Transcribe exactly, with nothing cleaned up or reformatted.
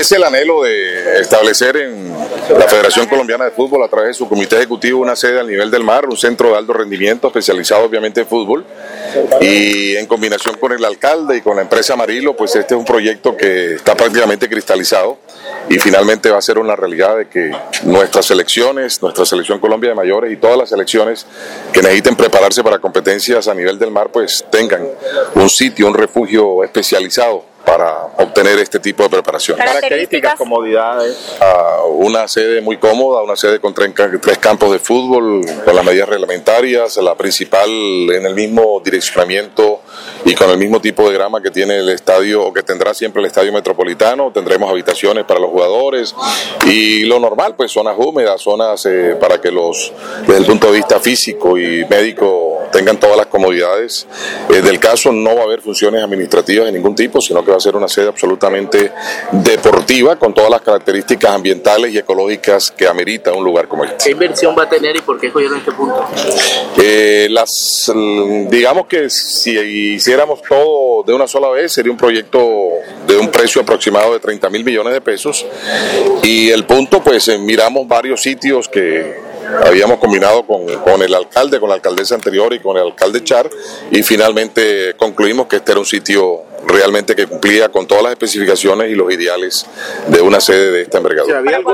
es el anhelo de establecer en la Federación Colombiana de Fútbol, a través de su comité ejecutivo, una sede al nivel del mar, un centro de alto rendimiento especializado obviamente en fútbol, y en combinación con el alcalde y con la empresa Amarillo, pues este es un proyecto que está prácticamente cristalizado y finalmente va a ser una realidad de que nuestras selecciones, nuestra selección Colombia de mayores y todas las selecciones que necesiten prepararse para competencias a nivel del mar, pues tengan un sitio, un refugio especializado para obtener este tipo de preparación. Características, comodidades. Uh, una sede muy cómoda, una sede con tres, tres campos de fútbol, con las medidas reglamentarias, la principal en el mismo direccionamiento y con el mismo tipo de grama que tiene el estadio, o que tendrá siempre el estadio metropolitano. Tendremos habitaciones para los jugadores y lo normal, pues zonas húmedas, zonas eh, para que los, desde el punto de vista físico y médico, tengan todas las comodidades. Eh, del caso no va a haber funciones administrativas de ningún tipo, sino que va a ser una sede absolutamente deportiva, con todas las características ambientales y ecológicas que amerita un lugar como este. ¿Qué inversión va a tener y por qué escogieron este punto? Eh, las, digamos que si hiciéramos todo de una sola vez, sería un proyecto de un precio aproximado de treinta mil millones de pesos, y el punto, pues eh, miramos varios sitios que habíamos combinado con, con el alcalde, con la alcaldesa anterior y con el alcalde Char, y finalmente concluimos que este era un sitio realmente que cumplía con todas las especificaciones y los ideales de una sede de esta envergadura.